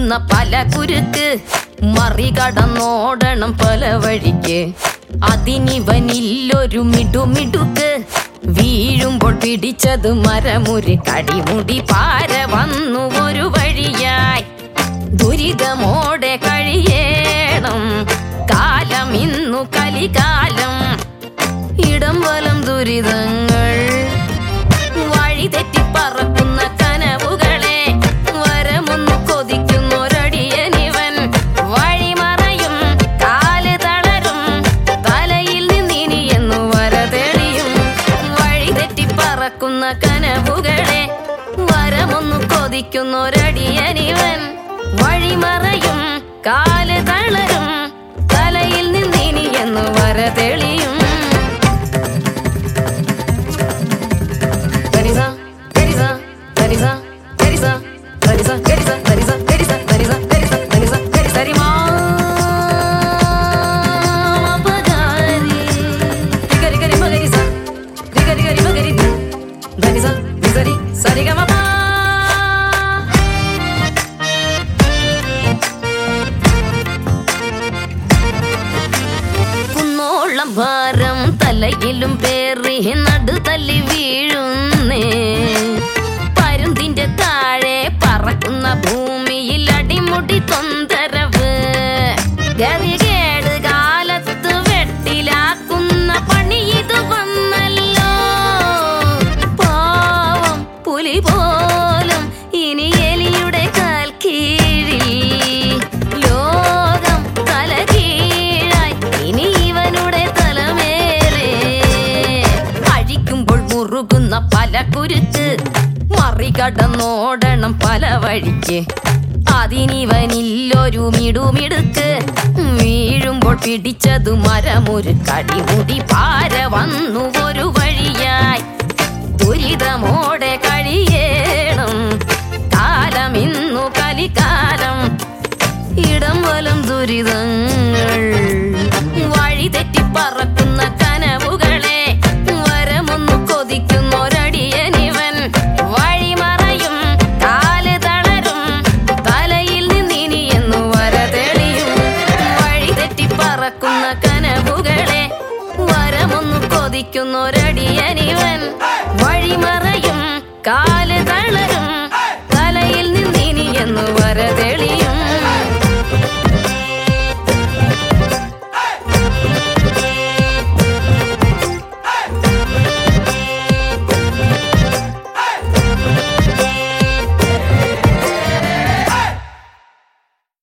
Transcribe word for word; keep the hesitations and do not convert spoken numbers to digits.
മുറുകുന്ന പല കുരുക്ക് മറികടന്നോടണം പല വഴിക്ക്. അതിനിവനില്ലൊരു മിടുമിടുക്ക് വീഴുമ്പോൾ പിടിച്ചത് മരമുറി കടിമുടി പാര വന്നു ഒരു വഴിയായി. ദുരിതമോടെ കഴിയേണം കാലം ഇന്നു കലികാലം. ഇടം വലം ദുരിതങ്ങൾ വഴി തെറ്റിപ്പറക്കുന്ന കനവുകളെ വരമൊന്നു കൊതിക്കുന്നൊരടിയനിവൻ. വഴിമറയും കാല് തളരും തലയിൽ നിന്നിനിയെന്നു വര തെളിയും. വഴി തെറ്റിപ്പറക്കുന്ന കനവുകളെ വരമൊന്നു കൊതിക്കുന്നൊരടിയനിവൻ. വഴിമറയും കാല് തളരും തലയിൽ നിന്നിനിയെന്നു വര തെളിയും. കുന്നോളം ഭാരം തലയിലും പേറി നടു തല്ലി വീഴുന്നേ. പരുന്തിന്റെ താഴെ പറക്കുന്ന ഭൂമിയിൽ അടിമുടി തൊന്തരവ്. ഗതികേട് കാലത്ത് വെട്ടിലാക്കുന്ന പണി ഇത് വന്നല്ലോ. പാവം പുലി പോലും ഇനി എലിയുടെ കാൽ കീഴിൽ. ലോകം തല കീഴായി ഇനി ഇവനുടെ തലമേലെ. അഴിക്കുമ്പോൾ മുറുകുന്ന പല കുരുക്ക് മറികടന്നോടണം പല വഴിക്ക്. അതിനിവനില്ലൊരു മിടുമിടുക്ക് വീഴുമ്പോൾ പിടിച്ചതു മരമൊരു കടിമുടി പാര വന്നു ഒരു വഴിയായി. ദുരിതമോടെ കഴിയേണം കാലം ഇന്നു കലികാലം. ഇടം വലം ദുരിതങ്ങൾ വഴി തെറ്റിപ്പറ